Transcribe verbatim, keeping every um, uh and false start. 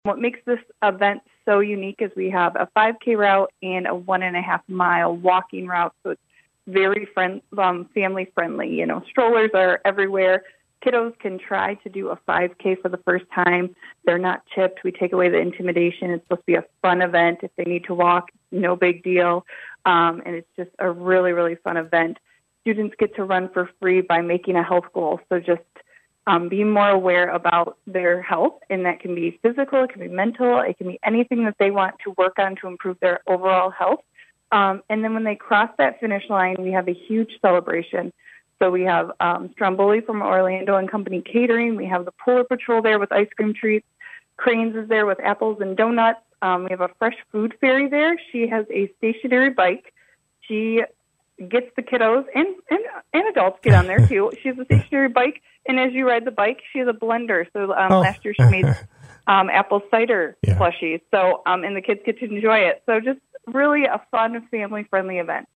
What makes this event so unique is we have a five K route and a one and a half mile walking route, so it's very friend, um, family friendly. You know, strollers are everywhere. Kiddos can try to do a five K for the first time. They're not chipped. We take away the intimidation. It's supposed to be a fun event. If they need to walk, no big deal. Um, and it's just a really, really fun event. Students get to run for free by making a health goal. So just um, be more aware about their health, and that can be physical, it can be mental, it can be anything that they want to work on to improve their overall health. Um, and then when they cross that finish line, we have a huge celebration. So we have um, Stromboli from Orlando and Company Catering. We have the Polar Patrol there with ice cream treats. Cranes is there with apples and donuts. Um, we have a fresh food fairy there. She has a stationary bike. She gets the kiddos, and, and, and adults get on there too. She has a stationary bike, and as you ride the bike, she has a blender. So um, oh. last year she made um, apple cider yeah. slushies. So um, and the kids get to enjoy it. So just really a fun, family-friendly event.